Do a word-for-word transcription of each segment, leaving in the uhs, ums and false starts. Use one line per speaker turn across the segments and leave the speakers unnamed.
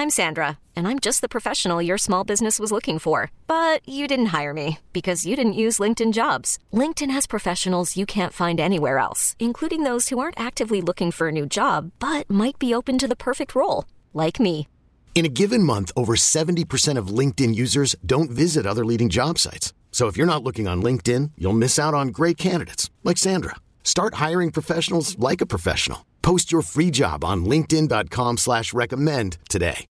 I'm Sandra, and I'm just the professional your small business was looking for. But you didn't hire me because you didn't use LinkedIn Jobs. LinkedIn has professionals you can't find anywhere else, including those who aren't actively looking for a new job, but might be open to the perfect role, like me.
In a given month, over seventy percent of LinkedIn users don't visit other leading job sites. So if you're not looking on LinkedIn, you'll miss out on great candidates like Sandra. Start hiring professionals like a professional. Post your free job on linkedin.com slash recommend today.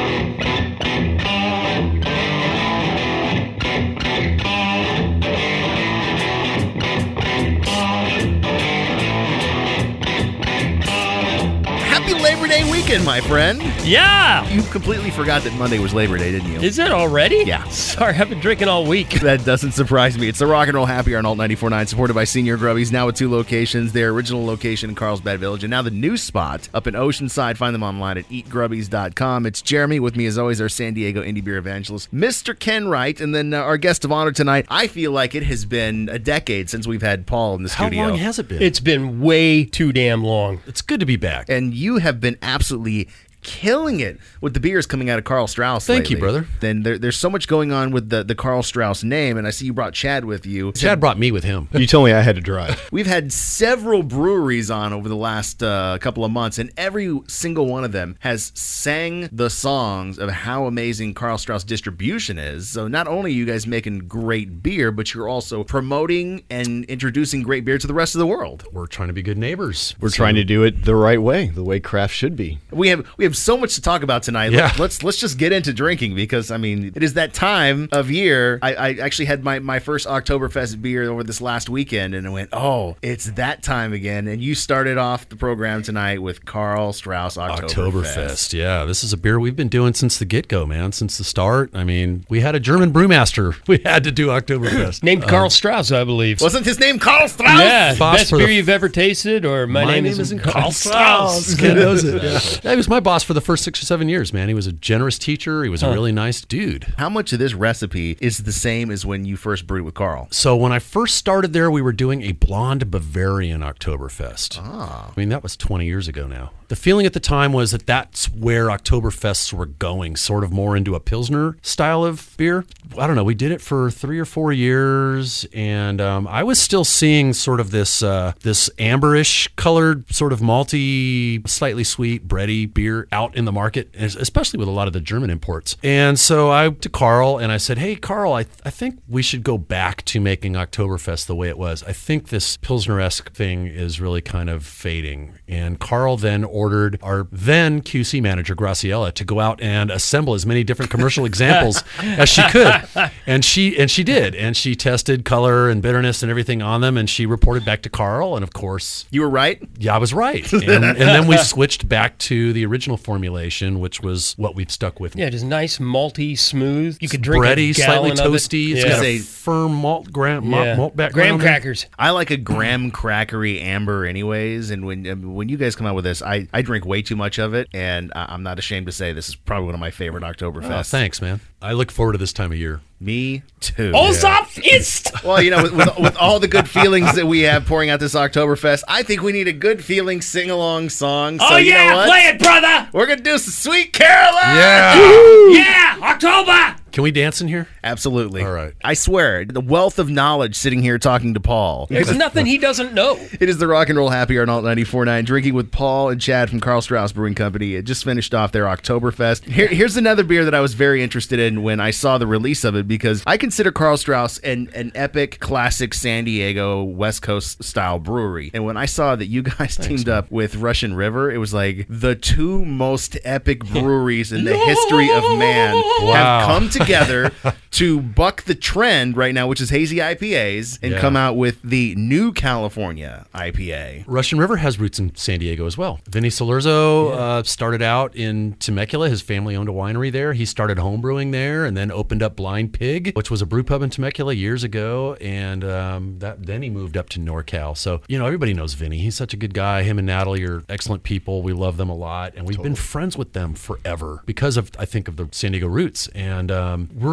Happy Labor Day weekend, my friend.
Yeah.
You completely forgot that Monday was Labor Day, didn't you?
Is it already?
Yeah.
Sorry, I've been drinking all week.
That doesn't surprise me. It's the Rock and Roll Happy Hour on Alt ninety-four point nine, supported by Senior Grubbies, now with two locations. Their original location in Carlsbad Village, and now the new spot up in Oceanside. Find them online at eat grubbies dot com. It's Jeremy. With me, as always, our San Diego Indie Beer Evangelist, Mister Ken Wright, and then uh, our guest of honor tonight. I feel like it has been a decade since we've had Paul in the
How
studio.
long has it been?
It's been way too damn long.
It's good to be back.
And you have been absolutely killing it with the beers coming out of Karl Strauss
Thank
lately.
you, brother.
Then there, there's so much going on with the, the Karl Strauss name, and I see you brought Chad with you.
Chad brought me with him.
You told me I had to drive.
We've had several breweries on over the last uh, couple of months, and every single one of them has sang the songs of how amazing Karl Strauss distribution is. So not only are you guys making great beer, but you're also promoting and introducing great beer to the rest of the world.
We're trying to be good neighbors.
We're
So-
trying to do it the right way, the way craft should be.
We have we have so much to talk about tonight.
Yeah.
Let's let's just get into drinking, because I mean it is that time of year. I, I actually had my, my first Oktoberfest beer over this last weekend, and I went, oh, it's that time again. And you started off the program tonight with Karl Strauss Oktoberfest.
Oktoberfest, yeah. This is a beer we've been doing since the get-go, man, since the start. I mean, we had a German brewmaster. We had to do Oktoberfest.
Named Karl Strauss, I believe.
Wasn't his name Karl Strauss?
Yeah,
Boss
best
for the
beer
f-
you've ever tasted, or my,
My
name,
name
isn't
isn't
Karl
Karl
Strauss.
Ken knows it. Yeah. Yeah, he was my boss for the first six or seven years, man. He was a generous teacher. He was a really nice dude.
How much of this recipe is the same as when you first brewed with Karl?
So when I first started there, we were doing a blonde Bavarian Oktoberfest.
Ah.
I mean, that was twenty years ago now. The feeling at the time was that that's where Oktoberfests were going, sort of more into a Pilsner style of beer. I don't know. We did it for three or four years, and um, I was still seeing sort of this uh, this amberish colored, sort of malty, slightly sweet, bready beer out in the market, especially with a lot of the German imports. And so I to Karl and I said, hey, Karl, I, th- I think we should go back to making Oktoberfest the way it was. I think this Pilsner-esque thing is really kind of fading. And Karl then ordered our then Q C manager, Graciela, to go out and assemble as many different commercial examples as she could. And she and she did. And she tested color and bitterness and everything on them, and she reported back to Karl. And of course,
You were right?
yeah, I was right. And, and then we switched back to the original formulation, which was what we've stuck with.
Yeah, just nice, malty, smooth. You could drink
bready,
a
slightly
gallon of it.
toasty. It's
Yeah.
got
Say-
a firm malt, gram,
Yeah.
malt, malt background.
Graham crackers.
I like a graham crackery amber anyways, and when um, when you guys come out with this, I, I drink way too much of it, and I- I'm not ashamed to say this is probably one of my favorite Oktoberfests.
Oh, thanks, man. I look forward to this time of year.
Me too.
Allsop ist!
Well, you know, with, with, with all the good feelings that we have pouring out this Oktoberfest, I think we need a good feeling sing-along song. So
Oh,
you
yeah,
know what?
play it, brother!
We're going to do some Sweet Caroline!
Yeah, October!
Can we dance in here?
Absolutely.
All right.
I swear, the wealth of knowledge sitting here talking to Paul.
There's nothing he doesn't know.
It is the Rock and Roll Happy Hour on Alt ninety-four point nine, drinking with Paul and Chad from Karl Strauss Brewing Company. It just finished off their Oktoberfest. Here, here's another beer that I was very interested in when I saw the release of it, because I consider Karl Strauss an, an epic, classic San Diego West Coast style brewery. And when I saw that you guys teamed up with Russian River, it was like the two most epic breweries in the history of man
Wow.
have come together to buck the trend right now, which is hazy I P As, and
Yeah.
come out with the new California I P A.
Russian River has roots in San Diego as well. Vinny Solerzo uh, started out in Temecula. His family owned a winery there. He started homebrewing there and then opened up Blind Pig, which was a brew pub in Temecula years ago. And um, that then he moved up to NorCal. So, you know, everybody knows Vinny. He's such a good guy. Him and Natalie are excellent people. We love them a lot. And we've been friends with them forever because of, I think, of the San Diego roots. And um, we're, we've been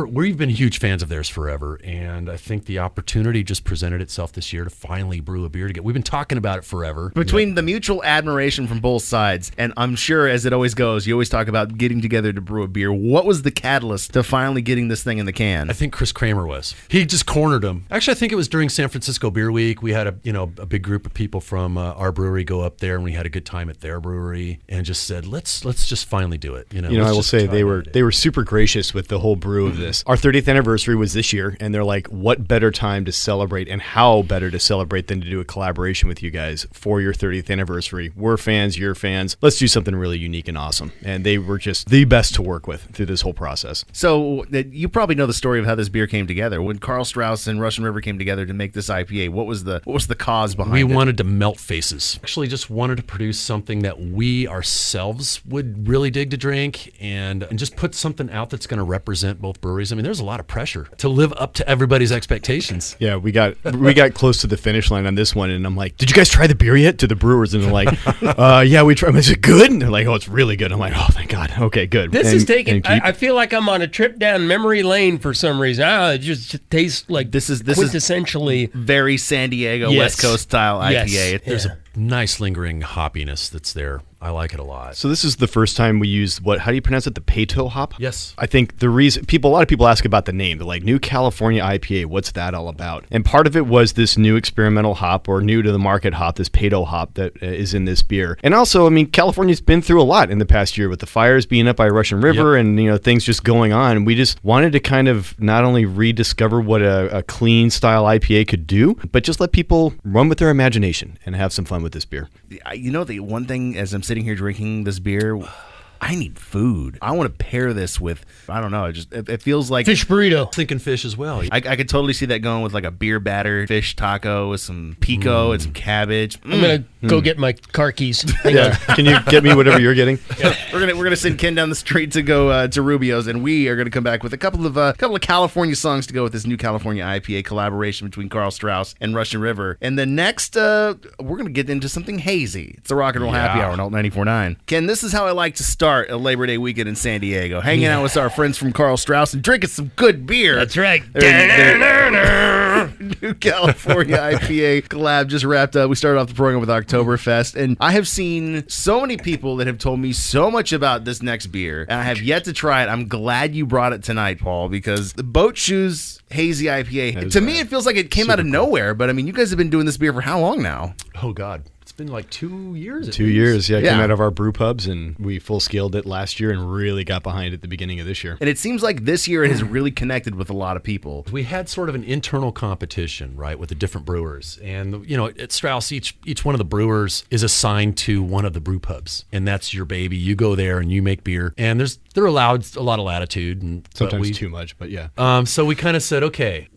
been huge fans of theirs forever, and I think the opportunity just presented itself this year to finally brew a beer together. We've been talking about it forever.
Between the mutual admiration from both sides, and I'm sure as it always goes, you always talk about getting together to brew a beer. What was the catalyst to finally getting this thing in the can?
I think Chris Kramer was. He just cornered him. Actually, I think it was during San Francisco Beer Week. We had a you know a big group of people from uh, our brewery go up there, and we had a good time at their brewery, and just said, let's let's just finally do it. You know,
You know,
let's
I will
just
say
try
they
to
were
do it.
they were super gracious with the whole brew of this. Our thirtieth anniversary was this year, and they're like, what better time to celebrate, and how better to celebrate than to do a collaboration with you guys for your thirtieth anniversary. We're fans, you're fans. Let's do something really unique and awesome. And they were just the best to work with through this whole process.
So uh, you probably know the story of how this beer came together. When Karl Strauss and Russian River came together to make this I P A, what was the what was the cause behind
We
it?
wanted to melt faces. Actually, just wanted to produce something that we ourselves would really dig to drink, and and just put something out that's going to represent both breweries. I mean, there's a lot of pressure to live up to everybody's expectations.
Yeah, we got we got close to the finish line on this one, and I'm like, "Did you guys try the beer yet?" To the brewers, and they're like, uh, "Yeah, we tried." Is it good? And they're like, "Oh, it's really good." I'm like, "Oh, thank God." Okay, good.
This
And-
is taking.
and keep-
I, I feel like I'm on a trip down memory lane for some reason. Ah, it just tastes like
This is- this is-
quintessentially.
Very San Diego
Yes.
West Coast style I P A.
Yes.
There's
Yeah.
a nice lingering hoppiness that's there. I like it a lot.
So this is the first time we used what? How do you pronounce it? The Peyto hop.
Yes.
I think the reason people, a lot of people ask about the name. They're like, New California I P A. What's that all about? And part of it was this new experimental hop, or new to the market hop, this Peyto hop that uh, is in this beer. And also, I mean, California's been through a lot in the past year with the fires being up by Russian River,
Yep.
and you know things just going on. And we just wanted to kind of not only rediscover what a, a clean style I P A could do, but just let people run with their imagination and have some fun with this beer.
I- You know, the one thing as I'm sitting here drinking this beer, I need food. I want to pair this with, I don't know, it just it, it feels like
Fish burrito.
Thinking fish as well.
I, I could totally see that going with like a beer batter fish taco with some pico and some cabbage.
I'm gonna go get my car keys. Hang
Yeah, can you get me whatever you're getting?
We're gonna we're gonna send Ken down the street to go uh, to Rubio's, and we are gonna come back with a couple of uh, couple of California songs to go with this new California I P A collaboration between Karl Strauss and Russian River. And the next, uh, we're gonna get into something hazy. It's the Rock and Roll Happy
Yeah.
Hour on Alt ninety-four point nine. Ken, this is how I like to start a Labor Day weekend in San Diego, hanging out with our friends from Karl Strauss and drinking some good beer.
That's right.
They're- they're- New California I P A collab just wrapped up. We started off the program with Oktoberfest, and I have seen so many people that have told me so much about this next beer, and I have yet to try it. I'm glad you brought it tonight, Paul, because the Boat Shoes Hazy I P A,
That is
to me,
right.
it feels like it came out of nowhere, but I mean, you guys have been doing this beer for how long now?
Oh, God. It's been like two years. at
Two
least.
years, yeah. It came
Yeah.
out of our brew pubs, and we full scaled it last year and really got behind it at the beginning of this year.
And it seems like this year it has really connected with a lot of people.
We had sort of an internal competition, right, with the different brewers. And, you know, at Strauss, each each one of the brewers is assigned to one of the brew pubs. And that's your baby. You go there and you make beer. And there's they're allowed a lot of latitude. And but
Sometimes
we,
too much, but yeah.
Um, so we kind of said, okay,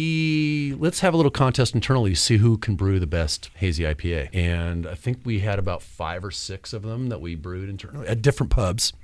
we let's have a little contest internally to see who can brew the best hazy I P A. And I think we had about five or six of them that we brewed internally at different pubs.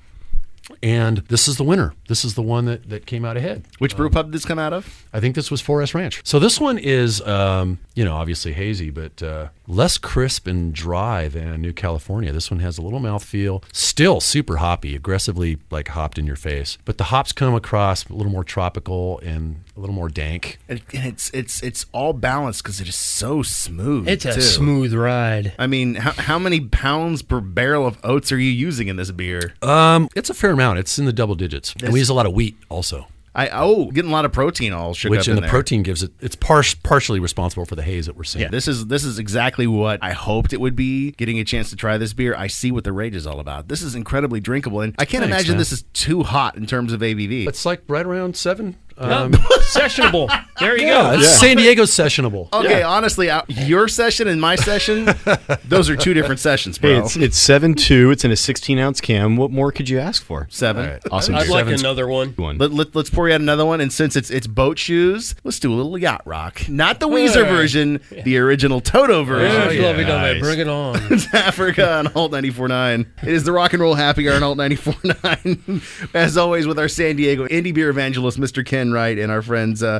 And this is the winner. This is the one that, that came out ahead.
Which brew pub did this come out of?
I think this was four S Ranch. So this one is, um, you know, obviously hazy, but uh, less crisp and dry than New California. This one has a little mouthfeel, still super hoppy, aggressively like hopped in your face. But the hops come across a little more tropical and a little more dank.
And and it's it's it's all balanced because it is so smooth.
It's a
too.
smooth ride.
I mean, how, how many pounds per barrel of oats are you using in this beer?
Um, it's a fair amount. It's in the double digits. And we use a lot of wheat also.
I oh, getting a lot of protein all shook
Which
up
in
in
the
there.
protein gives it, it's par- partially responsible for the haze that we're seeing.
Yeah, this is this is exactly what I hoped it would be. Getting a chance to try this beer, I see what the rage is all about. This is incredibly drinkable, and I can't
Thanks,
imagine
man.
this is too hot in terms of A B V.
It's like right around seven. Um,
Sessionable. There you
yeah,
go.
it's San Diego's sessionable.
Okay, honestly, uh, your session and my session, those are two different sessions, bro.
Hey, it's it's seven two. It's in a sixteen ounce can. What more could you ask for?
Seven.
All right.
Awesome.
I'd
beer.
like
Seven's-
another one.
One.
Let, let, let's pour you out another one, and since it's it's boat shoes, let's do a little yacht rock. Not the Weezer
Yeah.
version, the original Toto version.
Oh,
yeah.
lovey dovey.
Nice.
Bring it on.
It's Africa on Alt ninety-four point nine. It is the Rock and Roll Happy Hour on Alt ninety-four point nine. As always, with our San Diego indie beer evangelist, Mister Ken Wright, and our friends uh, Chad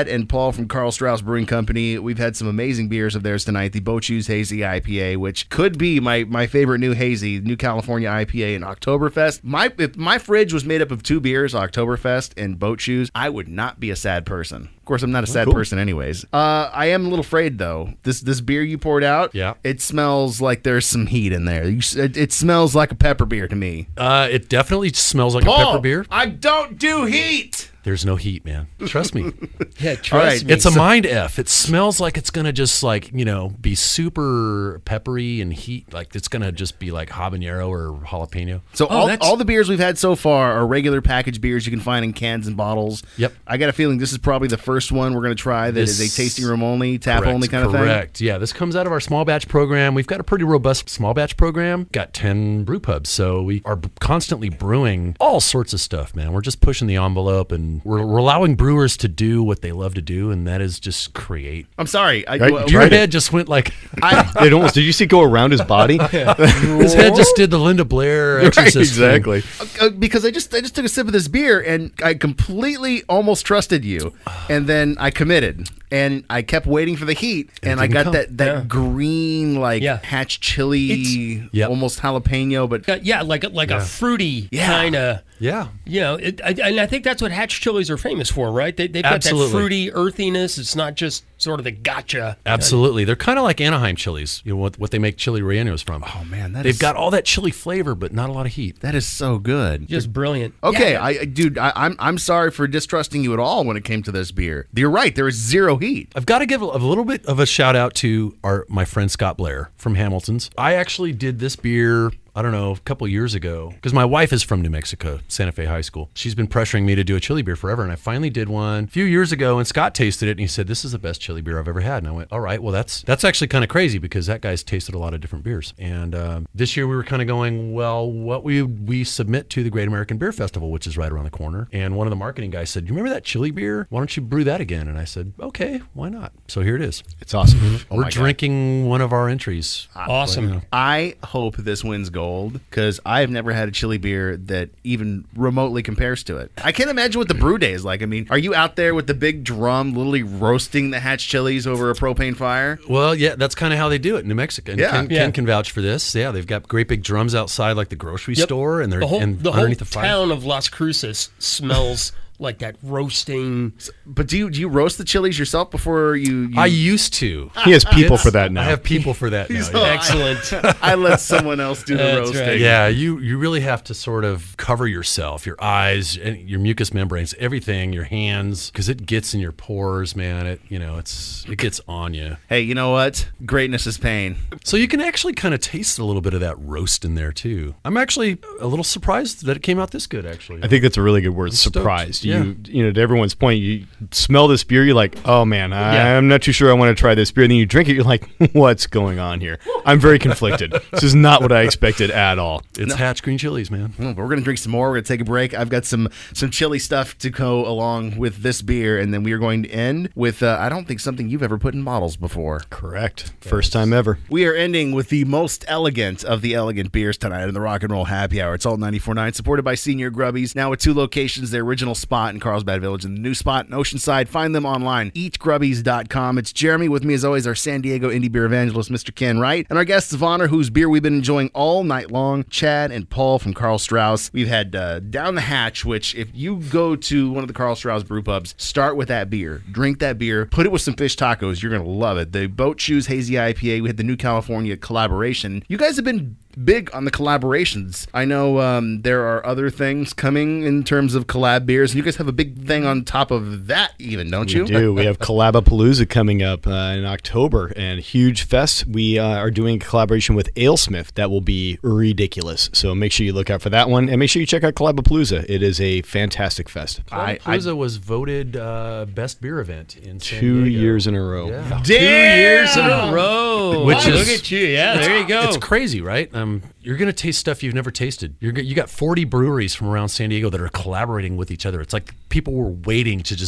and Paul from Karl Strauss Brewing Company. We've had some amazing beers of theirs tonight. The Boat Shoes Hazy I P A, which could be my, my favorite new hazy, New California I P A in Oktoberfest. My if my fridge was made up of two beers, Oktoberfest and Boat Shoes, I would not be a sad person. Of course, I'm not a sad
cool.
person anyways. Uh, I am a little afraid, though. This this beer you poured out,
Yeah.
it smells like there's some heat in there. You, it, it smells like a pepper beer to me.
Uh, it definitely smells like
Paul,
a pepper beer.
I don't do heat.
There's no heat, man. Trust me.
Yeah, trust
right,
me.
It's a mind F. It smells like it's going to just like, you know, be super peppery and heat. Like it's going to just be like habanero or jalapeno.
So
Oh,
all,
that's-
all the beers we've had so far are regular packaged beers you can find in cans and bottles.
Yep.
I got a feeling this is probably the first one we're going to try that
This-
is a tasting room only, tap
Correct,
only kind of thing.
Correct. Yeah, this comes out of our small batch program. We've got a pretty robust small batch program. Got ten brew pubs, so we are b- constantly brewing all sorts of stuff, man. We're just pushing the envelope, and we're, we're allowing brewers to do what they love to do, and that is just create.
I'm sorry. I,
Right,
well,
you
Your
tried it.
head just went like
I,
It almost. Did you see it go around his body?
his head just did the Linda Blair
Right,
exorcist thing.
exactly.
uh, because I just I just took a sip of this beer and I completely almost trusted you, and then I committed. And I kept waiting for the heat, and,
And it
I
didn't
got
come.
that, that
Yeah.
green, like,
Yeah.
hatch chili,
It's-
Yep.
almost jalapeno, but
Got- yeah, like a, like a fruity
Yeah.
kind of.
Yeah.
You know, it, I, and I think that's what Hatch chilies are famous for, right? They, they've got
Absolutely.
that fruity earthiness. It's not just sort of the gotcha.
Absolutely. They're kind of like Anaheim chilies, you know, what, what they make chili rellenos from.
oh man, that
They've
is-
got all that chili flavor, but not a lot of heat.
that is so good.
Just brilliant.
Okay,
Yeah.
I dude, I, I'm I'm sorry for distrusting you at all when it came to this beer. You're right. There is zero heat.
I've got to give a, a little bit of a shout out to our my friend Scott Blair from Hamilton's. I actually did this beer, I don't know, a couple years ago, because my wife is from New Mexico, Santa Fe High School. She's been pressuring me to do a chili beer forever, and I finally did one a few years ago, and Scott tasted it, and he said, this is the best chili beer I've ever had. And I went, all right, well, that's that's actually kind of crazy, because that guy's tasted a lot of different beers. And um, this year we were kind of going, well, what we we submit to the Great American Beer Festival, which is right around the corner. And one of the marketing guys said, you remember that chili beer? Why don't you brew that again? And I said, okay, why not? So here it is.
It's awesome.
Oh
We're
my God.
drinking one of our entries.
Awesome.
I hope this wins gold because I have never had a chili beer that even remotely compares to it. I can't imagine what the brew day is like. I mean, are you out there with the big drum, literally roasting the hatch chilies over a propane fire?
Well, yeah, that's kind of how they do it in New Mexico. And
Yeah.
Ken,
Yeah.
Ken can vouch for this. Yeah, they've got great big drums outside, like the grocery
Yep.
store, and they're
the whole,
and
the whole
underneath the fire.
town of Las Cruces smells like that roasting.
But do you do you roast the chilies yourself before you? you
I used to.
He has people
It's-
for that now.
I have people for that now.
He's
yeah.
all-
Excellent.
I let someone else do the
That's
roasting.
right.
Yeah, you you really have to sort of cover yourself, your eyes, and your mucous membranes, everything, your hands, because it gets in your pores, man. It you know it's it gets on you.
Hey, you know what? Greatness is pain.
So you can actually kind of taste a little bit of that roast in there too. I'm actually a little surprised that it came out this good. Actually,
I think that's a really good word.
stoked.
Surprised.
Yeah.
You you know, to everyone's point, you smell this beer, you're like, oh man, I,
Yeah.
I'm not too sure I want to try this beer. And then you drink it, you're like, what's going on here? I'm very conflicted. This is not what I expected at all.
it's Hatch green chilies, man.
Well, we're gonna drink some more. We're gonna take a break. I've got some some chili stuff to go along with this beer, and then we are going to end with uh, I don't think something you've ever put in bottles before.
Correct. First time ever.
We are ending with the most elegant of the elegant beers tonight in the Rock and Roll Happy Hour. It's all ninety-four point nine, supported by Senior Grubbies. Now with two locations, their original spot in Carlsbad Village and the new spot in Oceanside. Find them online, eat grubbies dot com. It's Jeremy with me as always, our San Diego indie beer evangelist, Mister Ken Wright, and our guests of honor, whose beer we've been enjoying all night long, Chad and Paul from Karl Strauss. We've had uh, Down the Hatch, which if you go to one of the Karl Strauss brew pubs, start with that beer, drink that beer, put it with some fish tacos. You're going to love it. The Boat Shoes Hazy I P A, we had the New California collaboration. You guys have been big on the collaborations. I know um, there are other things coming in terms of collab beers, and you guys have a big thing on top of that even, don't you?
We do. We have Collabapalooza coming up uh, in October, and huge fest. We uh, are doing a collaboration with AleSmith that will be ridiculous. So make sure you look out for that one, and make sure you check out Collabapalooza. It is a fantastic fest.
I-
Palooza was voted uh, best beer event in San
Two
Diego.
years in a row.
Yeah.
Two years in a row.
Which
Wow,
is-
look at you. Yeah, there you go.
It's crazy, right? Um, you're going to taste stuff you've never tasted. You're go- you got forty breweries from around San Diego that are collaborating with each other. It's like people were waiting to just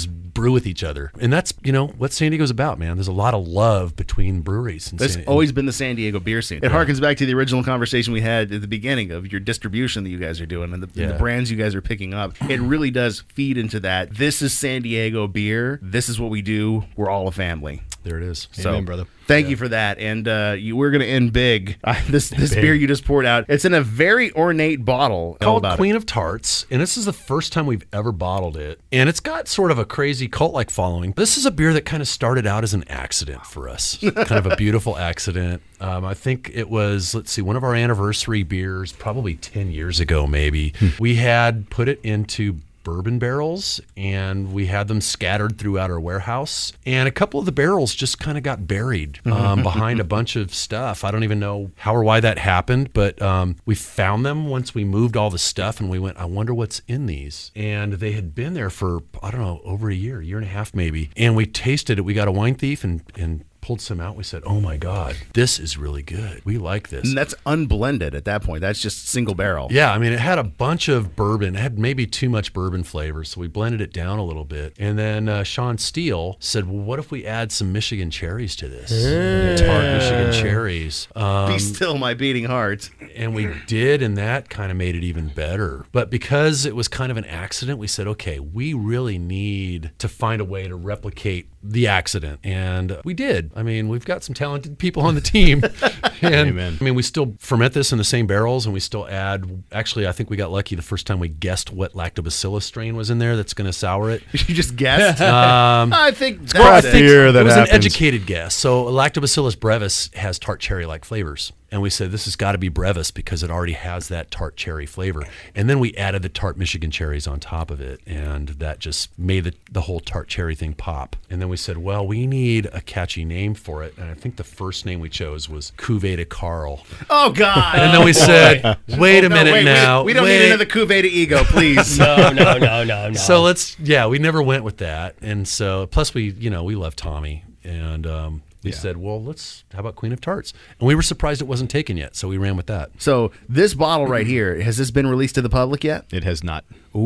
brew with each other. And that's, you know, what San Diego's about, man. There's a lot of love between breweries. In
That's
San-
always been the San Diego beer scene. It harkens back to the original conversation we had at the beginning of your distribution that you guys are doing and the,
Yeah.
and the brands you guys are picking up. It really does feed into that. This is San Diego beer. This is what we do. We're all a family.
There it is.
So,
Amen, brother.
Thank you for that. And uh, you, we're going to end big. Uh, this this beer you just poured out, it's in a very ornate bottle. All
Called
about
Queen of Tarts, and this is the first time we've ever bottled it. And it's got sort of a crazy cult-like following. This is a beer that kind of started out as an accident for us, kind of a beautiful accident. Um, I think it was, let's see, one of our anniversary beers, probably ten years ago maybe. We had put it into bourbon barrels, and we had them scattered throughout our warehouse. And a couple of the barrels just kind of got buried um, behind a bunch of stuff. I don't even know how or why that happened, but um, we found them once we moved all the stuff, and we went, I wonder what's in these. And they had been there for, I don't know, over a year, year and a half maybe. And we tasted it. We got a wine thief and, and pulled some out. We said, oh my God, this is really good. We like this.
And that's unblended at that point. That's just single barrel.
Yeah, I mean, it had a bunch of bourbon. It had maybe too much bourbon flavor, so we blended it down a little bit. And then uh, Sean Steele said, well, what if we add some Michigan cherries to this? Tart Michigan cherries. Um,
Be still my beating heart.
and we did, and that kind of made it even better. But because it was kind of an accident, we said, okay, we really need to find a way to replicate the accident. And we did. I mean, we've got some talented people on the team. and
Amen.
I mean, we still ferment this in the same barrels, and we still add, actually, I think we got lucky the first time we guessed what lactobacillus strain was in there that's going to sour it.
You just guessed?
Um,
I think that's
well, I
it.
think
Here
it
that
was
happens.
an educated guess. So Lactobacillus brevis has tart cherry-like flavors. And we said, this has got to be brevis because it already has that tart cherry flavor. And then we added the tart Michigan cherries on top of it. And that just made the, the whole tart cherry thing pop. And then we said, well, we need a catchy name for it. And I think the first name we chose was Cuvée de Carl.
Oh, God.
And then we said, wait a
No,
minute
wait,
now.
We, we don't
wait.
need another Cuvée de Ego, please.
No, no, no, no, no.
So let's, yeah, we never went with that. And so, plus we, you know, we love Tommy. And um, we
Yeah.
said, well, let's, how about Queen of Tarts? And we were surprised it wasn't taken yet. So we ran with that.
So this bottle right here, has this been released to the public yet?
It has not.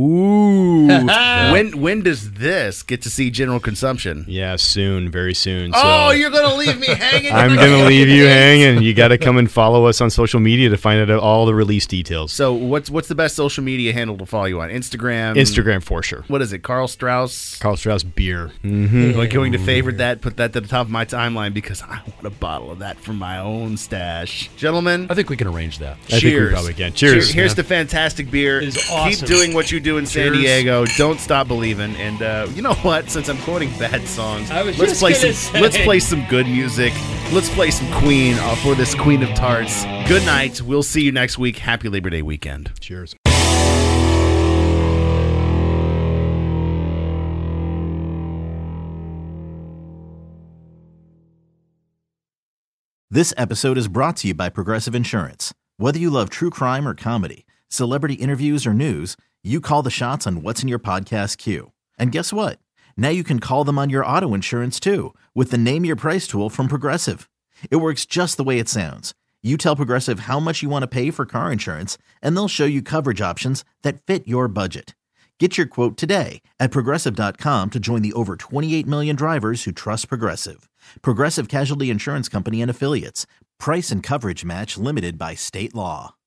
Ooh. When when does this get to see general consumption?
Yeah, soon, very soon. So
Oh, you're going to leave me hanging?
I'm
You're
going to
gonna
leave you
me
hanging. You got to come and follow us on social media to find out all the release details.
So what's what's the best social media handle to follow you on? Instagram?
Instagram for sure.
What is it? Carl Strauss?
Carl Strauss beer. Mm-hmm.
I'm going to favorite that, put that to the top of my timeline because I want a bottle of that for my own stash. Gentlemen,
I think we can arrange that.
I think we
cheers.
probably can. Cheers,
Here's
man.
the fantastic beer.
It is
Keep
awesome.
doing what you do in San
Cheers.
Diego. Don't stop believing. And uh, you know what? Since I'm quoting bad songs,
I was
let's
just
play
gonna
some.
say.
Let's play some good music. Let's play some Queen uh, for this Queen of Tarts. Good night. We'll see you next week. Happy Labor Day weekend.
Cheers.
This episode is brought to you by Progressive Insurance. Whether you love true crime or comedy, celebrity interviews or news, you call the shots on what's in your podcast queue. And guess what? Now you can call them on your auto insurance too with the Name Your Price tool from Progressive. It works just the way it sounds. You tell Progressive how much you want to pay for car insurance, and they'll show you coverage options that fit your budget. Get your quote today at Progressive dot com to join the over twenty-eight million drivers who trust Progressive. Progressive Casualty Insurance Company and Affiliates. Price and coverage match limited by state law.